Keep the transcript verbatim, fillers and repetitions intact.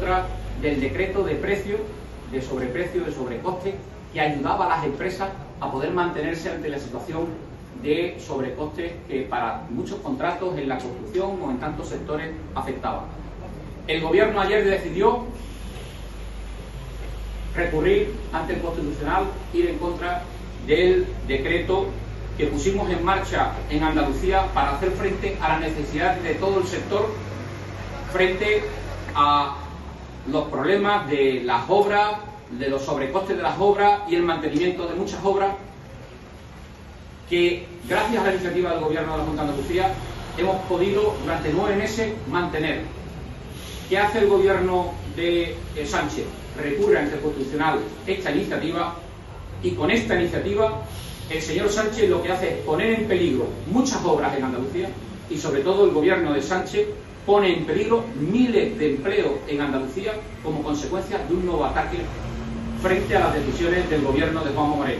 contra del decreto de precio, de sobreprecio, de sobrecoste, que ayudaba a las empresas a poder mantenerse ante la situación de sobrecostes que para muchos contratos en la construcción o en tantos sectores afectaban. El Gobierno ayer decidió recurrir ante el Constitucional, ir en contra del decreto que pusimos en marcha en Andalucía para hacer frente a las necesidades de todo el sector, frente a los problemas de las obras, de los sobrecostes de las obras y el mantenimiento de muchas obras que, gracias a la iniciativa del Gobierno de la Junta de Andalucía, hemos podido durante nueve meses mantener. ¿Qué hace el Gobierno de Sánchez? Recurre ante el Constitucional esta iniciativa, y con esta iniciativa el señor Sánchez lo que hace es poner en peligro muchas obras en Andalucía, y sobre todo el Gobierno de Sánchez pone en peligro miles de empleos en Andalucía como consecuencia de un nuevo ataque frente a las decisiones del Gobierno de Juanma Moreno.